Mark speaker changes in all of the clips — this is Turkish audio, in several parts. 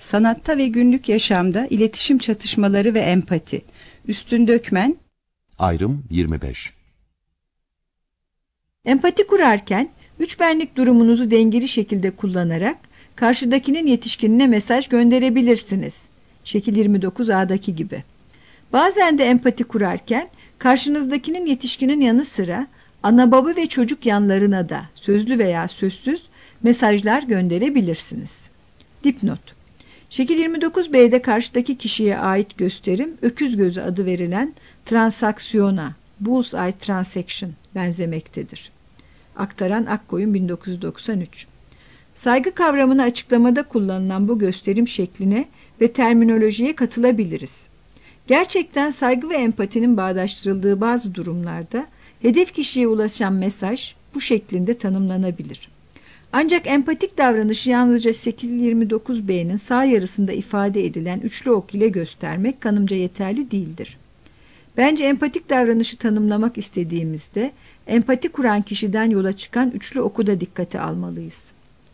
Speaker 1: Sanatta ve günlük yaşamda iletişim çatışmaları ve empati. Üstün Dökmen.
Speaker 2: Ayrım 25.
Speaker 3: Empati kurarken üç benlik durumunuzu dengeli şekilde kullanarak karşıdakinin yetişkinine mesaj gönderebilirsiniz. Şekil 29A'daki gibi. Bazen de empati kurarken karşınızdakinin yetişkinin yanı sıra ana baba ve çocuk yanlarına da sözlü veya sözsüz mesajlar gönderebilirsiniz. Dipnot. Şekil 29B'de karşıdaki kişiye ait gösterim öküz gözü adı verilen transaksiyona, bullseye transaction benzemektedir. Aktaran Akkoyun 1993. Saygı kavramını açıklamada kullanılan bu gösterim şekline ve terminolojiye katılabiliriz. Gerçekten saygı ve empatinin bağdaştırıldığı bazı durumlarda hedef kişiye ulaşan mesaj bu şeklinde tanımlanabilir. Ancak empatik davranışı yalnızca şekil 29B'nin sağ yarısında ifade edilen üçlü ok ile göstermek kanımca yeterli değildir. Bence empatik davranışı tanımlamak istediğimizde empati kuran kişiden yola çıkan üçlü oku da dikkate almalıyız.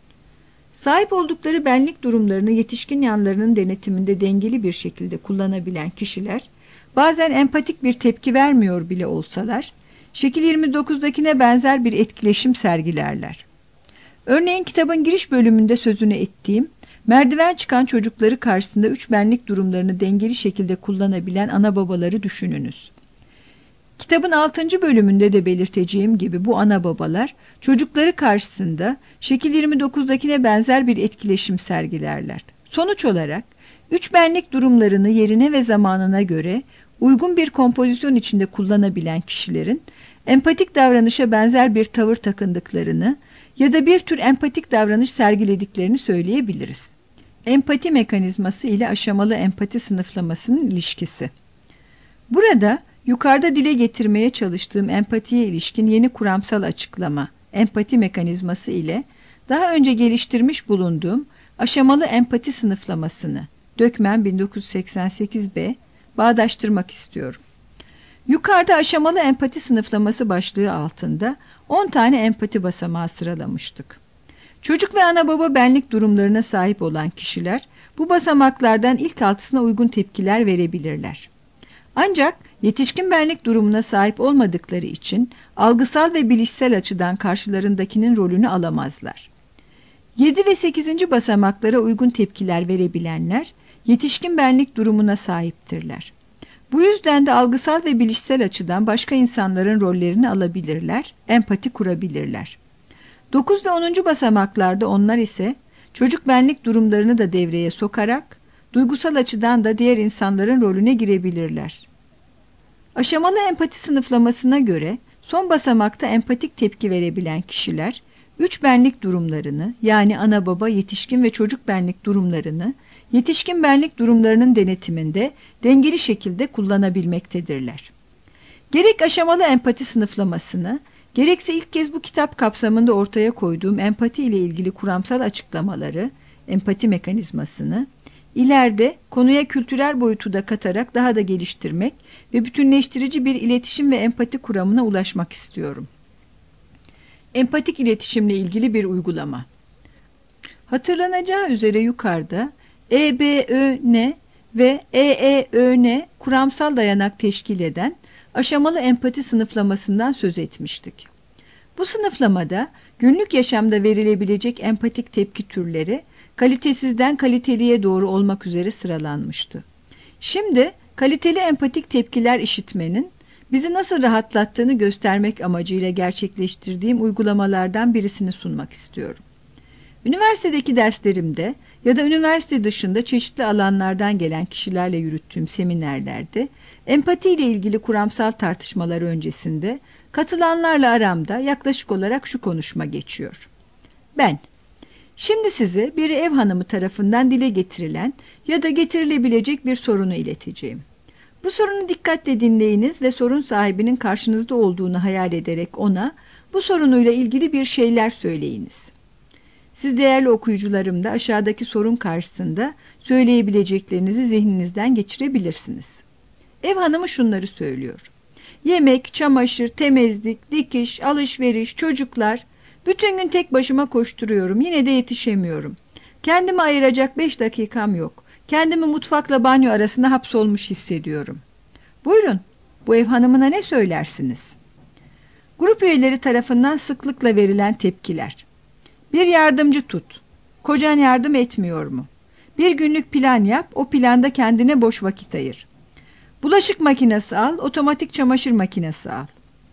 Speaker 3: Sahip oldukları benlik durumlarını yetişkin yanlarının denetiminde dengeli bir şekilde kullanabilen kişiler, bazen empatik bir tepki vermiyor bile olsalar, şekil 29'dakine benzer bir etkileşim sergilerler. Örneğin kitabın giriş bölümünde sözünü ettiğim, merdiven çıkan çocukları karşısında üç benlik durumlarını dengeli şekilde kullanabilen ana babaları düşününüz. Kitabın 6. bölümünde de belirteceğim gibi bu ana babalar çocukları karşısında şekil 29'dakine benzer bir etkileşim sergilerler. Sonuç olarak üç benlik durumlarını yerine ve zamanına göre uygun bir kompozisyon içinde kullanabilen kişilerin empatik davranışa benzer bir tavır takındıklarını ya da bir tür empatik davranış sergilediklerini söyleyebiliriz. Empati mekanizması ile aşamalı empati sınıflamasının ilişkisi. Burada yukarıda dile getirmeye çalıştığım empatiye ilişkin yeni kuramsal açıklama, empati mekanizması ile daha önce geliştirmiş bulunduğum aşamalı empati sınıflamasını, Dökmen 1988b, bağdaştırmak istiyorum. Yukarıda aşamalı empati sınıflaması başlığı altında 10 tane empati basamağı sıralamıştık. Çocuk ve ana baba benlik durumlarına sahip olan kişiler bu basamaklardan ilk 6'sına uygun tepkiler verebilirler. Ancak yetişkin benlik durumuna sahip olmadıkları için algısal ve bilişsel açıdan karşılarındakinin rolünü alamazlar. 7 ve 8. basamaklara uygun tepkiler verebilenler yetişkin benlik durumuna sahiptirler. Bu yüzden de algısal ve bilişsel açıdan başka insanların rollerini alabilirler, empati kurabilirler. 9 ve 10. basamaklarda onlar ise çocuk benlik durumlarını da devreye sokarak duygusal açıdan da diğer insanların rolüne girebilirler. Aşamalı empati sınıflamasına göre son basamakta empatik tepki verebilen kişiler, üç benlik durumlarını yani ana baba, yetişkin ve çocuk benlik durumlarını yetişkin benlik durumlarının denetiminde dengeli şekilde kullanabilmektedirler. Gerek aşamalı empati sınıflamasını, gerekse ilk kez bu kitap kapsamında ortaya koyduğum empati ile ilgili kuramsal açıklamaları, empati mekanizmasını, ileride konuya kültürel boyutu da katarak daha da geliştirmek ve bütünleştirici bir iletişim ve empati kuramına ulaşmak istiyorum. Empatik iletişimle ilgili bir uygulama. Hatırlanacağı üzere yukarıda EBÖN ve EEÖN kuramsal dayanak teşkil eden aşamalı empati sınıflamasından söz etmiştik. Bu sınıflamada günlük yaşamda verilebilecek empatik tepki türleri kalitesizden kaliteliye doğru olmak üzere sıralanmıştı. Şimdi kaliteli empatik tepkiler işitmenin bizi nasıl rahatlattığını göstermek amacıyla gerçekleştirdiğim uygulamalardan birisini sunmak istiyorum. Üniversitedeki derslerimde ya da üniversite dışında çeşitli alanlardan gelen kişilerle yürüttüğüm seminerlerde empati ile ilgili kuramsal tartışmalar öncesinde katılanlarla aramda yaklaşık olarak şu konuşma geçiyor. Şimdi size bir ev hanımı tarafından dile getirilen ya da getirilebilecek bir sorunu ileteceğim. Bu sorunu dikkatle dinleyiniz ve sorun sahibinin karşınızda olduğunu hayal ederek ona bu sorunuyla ilgili bir şeyler söyleyiniz. Siz değerli okuyucularım da aşağıdaki sorun karşısında söyleyebileceklerinizi zihninizden geçirebilirsiniz. Ev hanımı şunları söylüyor. Yemek, çamaşır, temizlik, dikiş, alışveriş, çocuklar. Bütün gün tek başıma koşturuyorum. Yine de yetişemiyorum. Kendime ayıracak 5 dakikam yok. Kendimi mutfakla banyo arasında hapsolmuş hissediyorum. Buyurun, bu ev hanımına ne söylersiniz? Grup üyeleri tarafından sıklıkla verilen tepkiler. Bir yardımcı tut. Kocan yardım etmiyor mu? Bir günlük plan yap, o planda kendine boş vakit ayır. Bulaşık makinesi al, otomatik çamaşır makinesi al.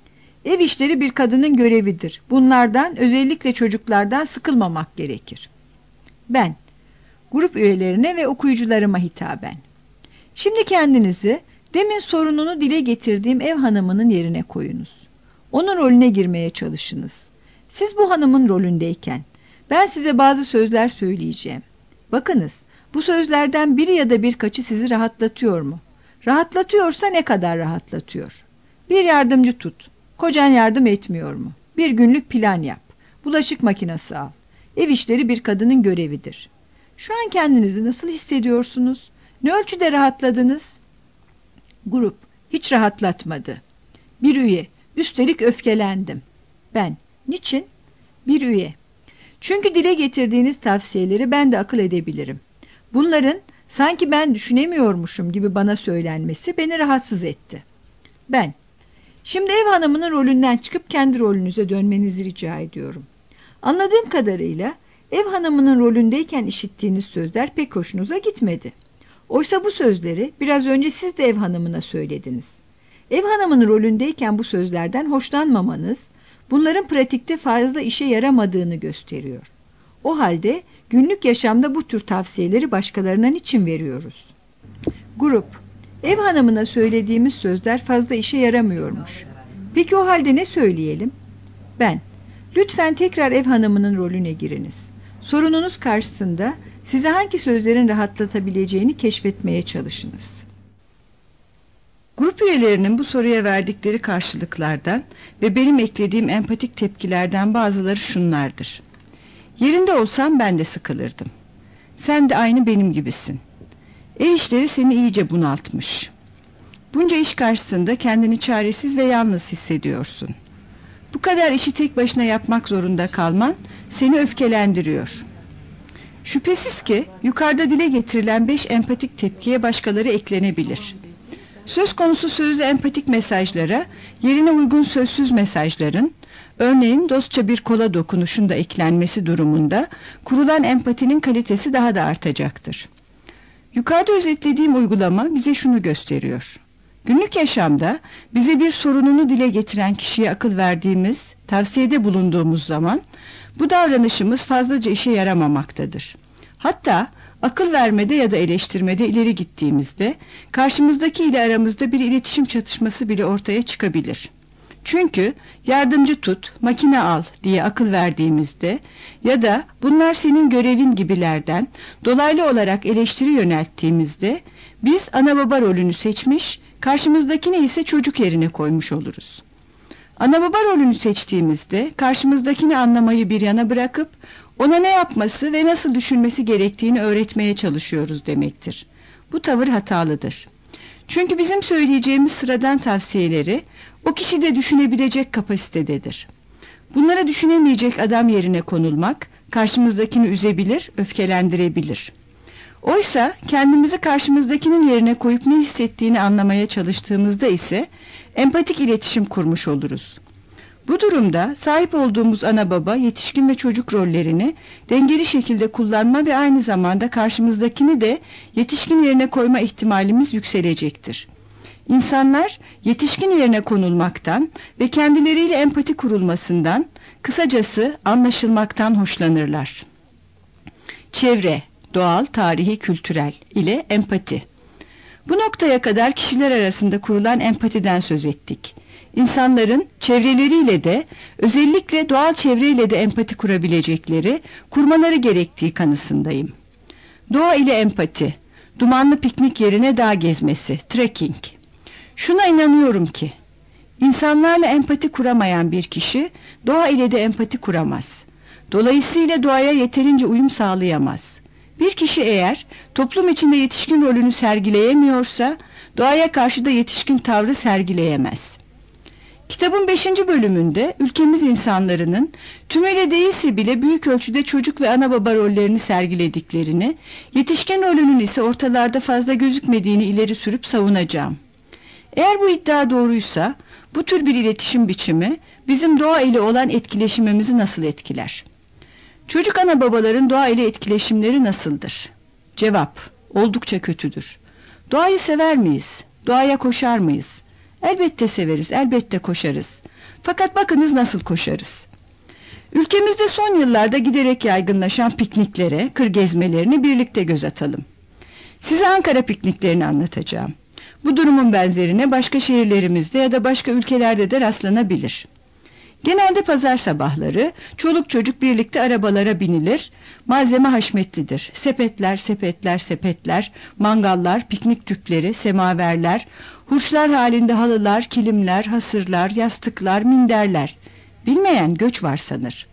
Speaker 3: Ev işleri bir kadının görevidir. Bunlardan, özellikle çocuklardan sıkılmamak gerekir. Ben, grup üyelerine ve okuyucularıma hitaben. Şimdi kendinizi demin sorununu dile getirdiğim ev hanımının yerine koyunuz. Onun rolüne girmeye çalışınız. Siz bu hanımın rolündeyken ben size bazı sözler söyleyeceğim. Bakınız, bu sözlerden biri ya da birkaçı sizi rahatlatıyor mu? Rahatlatıyorsa ne kadar rahatlatıyor? Bir yardımcı tut. Kocan yardım etmiyor mu? Bir günlük plan yap. Bulaşık makinesi al. Ev işleri bir kadının görevidir. Şu an kendinizi nasıl hissediyorsunuz? Ne ölçüde rahatladınız? Grup, hiç rahatlatmadı. Bir üye, üstelik öfkelendim. Ben, niçin? Bir üye. Çünkü dile getirdiğiniz tavsiyeleri ben de akıl edebilirim. Bunların sanki ben düşünemiyormuşum gibi bana söylenmesi beni rahatsız etti. Ben, şimdi ev hanımının rolünden çıkıp kendi rolünüze dönmenizi rica ediyorum. Anladığım kadarıyla ev hanımının rolündeyken işittiğiniz sözler pek hoşunuza gitmedi. Oysa bu sözleri biraz önce siz de ev hanımına söylediniz. Ev hanımının rolündeyken bu sözlerden hoşlanmamanız, bunların pratikte fazla işe yaramadığını gösteriyor. O halde günlük yaşamda bu tür tavsiyeleri başkalarına niçin veriyoruz? Grup, ev hanımına söylediğimiz sözler fazla işe yaramıyormuş. Peki o halde ne söyleyelim? Ben, lütfen tekrar ev hanımının rolüne giriniz. Sorununuz karşısında size hangi sözlerin rahatlatabileceğini keşfetmeye çalışınız.
Speaker 1: Grup üyelerinin bu soruya verdikleri karşılıklardan ve benim eklediğim empatik tepkilerden bazıları şunlardır. Yerinde olsam ben de sıkılırdım. Sen de aynı benim gibisin. Ev işleri seni iyice bunaltmış. Bunca iş karşısında kendini çaresiz ve yalnız hissediyorsun. Bu kadar işi tek başına yapmak zorunda kalman seni öfkelendiriyor. Şüphesiz ki yukarıda dile getirilen 5 empatik tepkiye başkaları eklenebilir. Söz konusu sözlü empatik mesajlara yerine uygun sözsüz mesajların, örneğin dostça bir kola dokunuşun da eklenmesi durumunda kurulan empatinin kalitesi daha da artacaktır. Yukarıda özetlediğim uygulama bize şunu gösteriyor. Günlük yaşamda bize bir sorununu dile getiren kişiye akıl verdiğimiz, tavsiyede bulunduğumuz zaman bu davranışımız fazlaca işe yaramamaktadır. Hatta akıl vermede ya da eleştirmede ileri gittiğimizde karşımızdaki ile aramızda bir iletişim çatışması bile ortaya çıkabilir. Çünkü yardımcı tut, makine al diye akıl verdiğimizde ya da bunlar senin görevin gibilerden dolaylı olarak eleştiri yönelttiğimizde biz ana baba rolünü seçmiş, karşımızdakini ise çocuk yerine koymuş oluruz. Ana baba rolünü seçtiğimizde karşımızdakini anlamayı bir yana bırakıp ona ne yapması ve nasıl düşünmesi gerektiğini öğretmeye çalışıyoruz demektir. Bu tavır hatalıdır. Çünkü bizim söyleyeceğimiz sıradan tavsiyeleri o kişi de düşünebilecek kapasitededir. Bunlara düşünemeyecek adam yerine konulmak karşımızdakini üzebilir, öfkelendirebilir. Oysa kendimizi karşımızdakinin yerine koyup ne hissettiğini anlamaya çalıştığımızda ise empatik iletişim kurmuş oluruz. Bu durumda sahip olduğumuz ana baba, yetişkin ve çocuk rollerini dengeli şekilde kullanma ve aynı zamanda karşımızdakini de yetişkin yerine koyma ihtimalimiz yükselecektir. İnsanlar yetişkin yerine konulmaktan ve kendileriyle empati kurulmasından, kısacası anlaşılmaktan hoşlanırlar. Çevre, doğal, tarihi, kültürel ile empati. Bu noktaya kadar kişiler arasında kurulan empatiden söz ettik. İnsanların çevreleriyle de, özellikle doğal çevreyle de empati kurabilecekleri, kurmaları gerektiği kanısındayım. Doğa ile empati, dumanlı piknik yerine dağ gezmesi, trekking. Şuna inanıyorum ki, insanlarla empati kuramayan bir kişi, doğa ile de empati kuramaz. Dolayısıyla doğaya yeterince uyum sağlayamaz. Bir kişi eğer toplum içinde yetişkin rolünü sergileyemiyorsa, doğaya karşı da yetişkin tavrı sergileyemez. Kitabın 5. bölümünde ülkemiz insanlarının tümüyle değilse bile büyük ölçüde çocuk ve ana baba rollerini sergilediklerini, yetişkin rolünün ise ortalarda fazla gözükmediğini ileri sürüp savunacağım. Eğer bu iddia doğruysa, bu tür bir iletişim biçimi bizim doğa ile olan etkileşimimizi nasıl etkiler? Çocuk ana babaların doğa ile etkileşimleri nasıldır? Cevap: oldukça kötüdür. Doğayı sever miyiz? Doğaya koşar mıyız? Elbette severiz, elbette koşarız. Fakat bakınız nasıl koşarız. Ülkemizde son yıllarda giderek yaygınlaşan pikniklere, kır gezmelerini birlikte göz atalım. Size Ankara pikniklerini anlatacağım. Bu durumun benzerine başka şehirlerimizde ya da başka ülkelerde de rastlanabilir. Genelde pazar sabahları çoluk çocuk birlikte arabalara binilir. Malzeme haşmetlidir. Sepetler, sepetler, sepetler, mangallar, piknik tüpleri, semaverler, hurçlar halinde halılar, kilimler, hasırlar, yastıklar, minderler. Bilmeyen göç var sanır.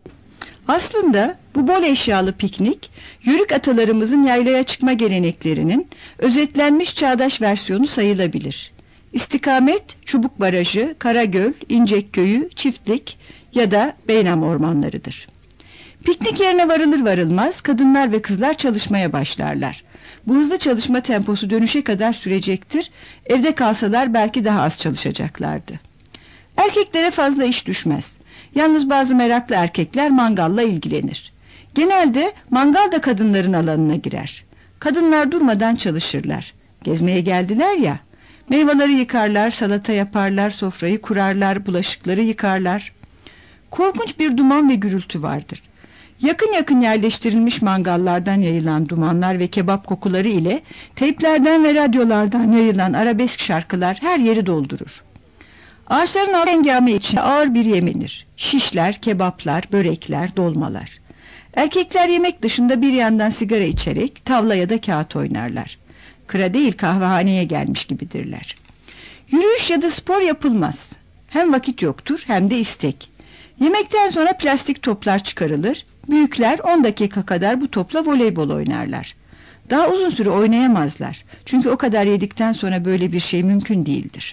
Speaker 1: Aslında bu bol eşyalı piknik, yörük atalarımızın yaylaya çıkma geleneklerinin özetlenmiş çağdaş versiyonu sayılabilir. İstikamet, Çubuk Barajı, Karagöl, İncekköy'ü, Çiftlik ya da Beynam ormanlarıdır. Piknik yerine varılır varılmaz kadınlar ve kızlar çalışmaya başlarlar. Bu hızlı çalışma temposu dönüşe kadar sürecektir. Evde kalsalar belki daha az çalışacaklardı. Erkeklere fazla iş düşmez. Yalnız bazı meraklı erkekler mangalla ilgilenir. Genelde mangal da kadınların alanına girer. Kadınlar durmadan çalışırlar. Gezmeye geldiler ya. Meyveleri yıkarlar, salata yaparlar, sofrayı kurarlar, bulaşıkları yıkarlar. Korkunç bir duman ve gürültü vardır. Yakın yakın yerleştirilmiş mangallardan yayılan dumanlar ve kebap kokuları ile teyplerden ve radyolardan yayılan arabesk şarkılar her yeri doldurur. Ağaçların alt hengame için ağır bir yemenir. Şişler, kebaplar, börekler, dolmalar. Erkekler yemek dışında bir yandan sigara içerek tavla ya da kağıt oynarlar. Kıra değil kahvehaneye gelmiş gibidirler. Yürüyüş ya da spor yapılmaz. Hem vakit yoktur hem de istek. Yemekten sonra plastik toplar çıkarılır. Büyükler 10 dakika kadar bu topla voleybol oynarlar. Daha uzun süre oynayamazlar. Çünkü o kadar yedikten sonra böyle bir şey mümkün değildir.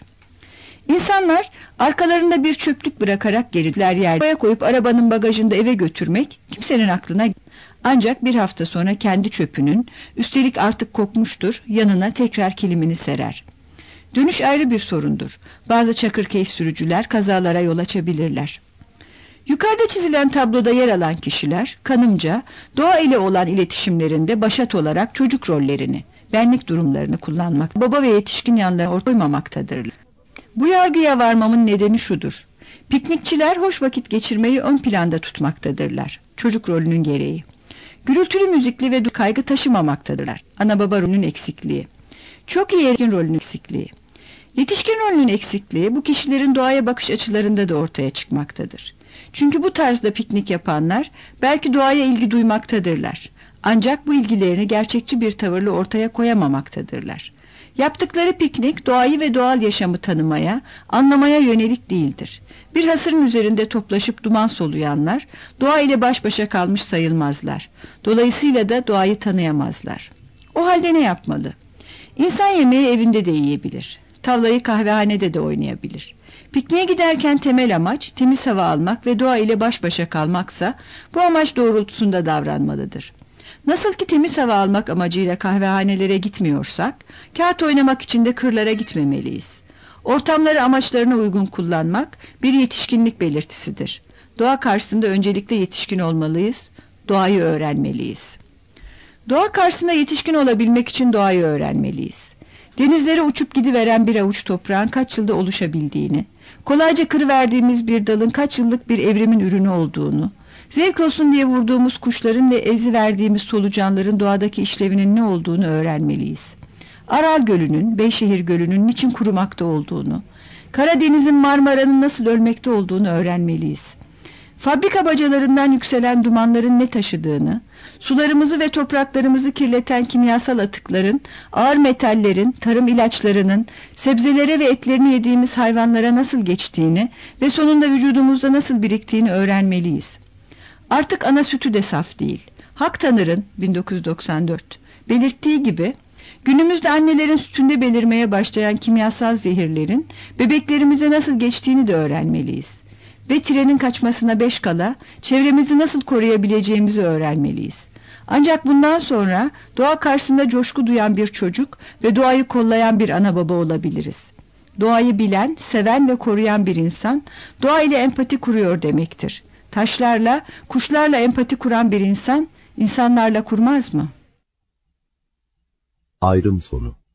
Speaker 1: İnsanlar arkalarında bir çöplük bırakarak gelirler yerde koyup arabanın bagajında eve götürmek kimsenin aklına. Ancak bir hafta sonra kendi çöpünün, üstelik artık kokmuştur, yanına tekrar kilimini serer. Dönüş ayrı bir sorundur. Bazı çakırkeyif sürücüler kazalara yol açabilirler. Yukarıda çizilen tabloda yer alan kişiler, kanımca doğa ile olan iletişimlerinde başat olarak çocuk rollerini, benlik durumlarını kullanmak, baba ve yetişkin yanlarına ortaya koymamaktadırlar. Bu yargıya varmamın nedeni şudur. Piknikçiler hoş vakit geçirmeyi ön planda tutmaktadırlar. Çocuk rolünün gereği. Gürültülü müzikli ve kaygı taşımamaktadırlar. Ana baba rolünün eksikliği. Çok iyi yetişkin rolünün eksikliği. Yetişkin rolünün eksikliği bu kişilerin doğaya bakış açılarında da ortaya çıkmaktadır. Çünkü bu tarzda piknik yapanlar belki doğaya ilgi duymaktadırlar. Ancak bu ilgilerini gerçekçi bir tavırla ortaya koyamamaktadırlar. Yaptıkları piknik doğayı ve doğal yaşamı tanımaya, anlamaya yönelik değildir. Bir hasırın üzerinde toplaşıp duman soluyanlar doğa ile baş başa kalmış sayılmazlar. Dolayısıyla da doğayı tanıyamazlar. O halde ne yapmalı? İnsan yemeği evinde de yiyebilir. Tavlayı kahvehanede de oynayabilir. Pikniğe giderken temel amaç temiz hava almak ve doğa ile baş başa kalmaksa bu amaç doğrultusunda davranmalıdır. Nasıl ki temiz hava almak amacıyla kahvehanelere gitmiyorsak, kağıt oynamak için de kırlara gitmemeliyiz. Ortamları amaçlarına uygun kullanmak bir yetişkinlik belirtisidir. Doğa karşısında öncelikle yetişkin olmalıyız, doğayı öğrenmeliyiz. Doğa karşısında yetişkin olabilmek için doğayı öğrenmeliyiz. Denizlere uçup gidiveren bir avuç toprağın kaç yılda oluşabildiğini, kolayca kırıverdiğimiz bir dalın kaç yıllık bir evrimin ürünü olduğunu, zevk olsun diye vurduğumuz kuşların ve eziverdiğimiz solucanların doğadaki işlevinin ne olduğunu öğrenmeliyiz. Aral Gölü'nün, Beyşehir Gölü'nün niçin kurumakta olduğunu, Karadeniz'in Marmara'nın nasıl ölmekte olduğunu öğrenmeliyiz. Fabrika bacalarından yükselen dumanların ne taşıdığını, sularımızı ve topraklarımızı kirleten kimyasal atıkların, ağır metallerin, tarım ilaçlarının, sebzelere ve etlerini yediğimiz hayvanlara nasıl geçtiğini ve sonunda vücudumuzda nasıl biriktiğini öğrenmeliyiz. Artık ana sütü de saf değil. Hak Tanır'ın 1994 belirttiği gibi, Günümüzde annelerin sütünde belirmeye başlayan kimyasal zehirlerin bebeklerimize nasıl geçtiğini de öğrenmeliyiz. Ve trenin kaçmasına 5 kala çevremizi nasıl koruyabileceğimizi öğrenmeliyiz. Ancak bundan sonra doğa karşısında coşku duyan bir çocuk ve doğayı kollayan bir ana baba olabiliriz. Doğayı bilen, seven ve koruyan bir insan doğa ile empati kuruyor demektir. Taşlarla, kuşlarla empati kuran bir insan insanlarla kurmaz mı?
Speaker 2: Ayrım sonu.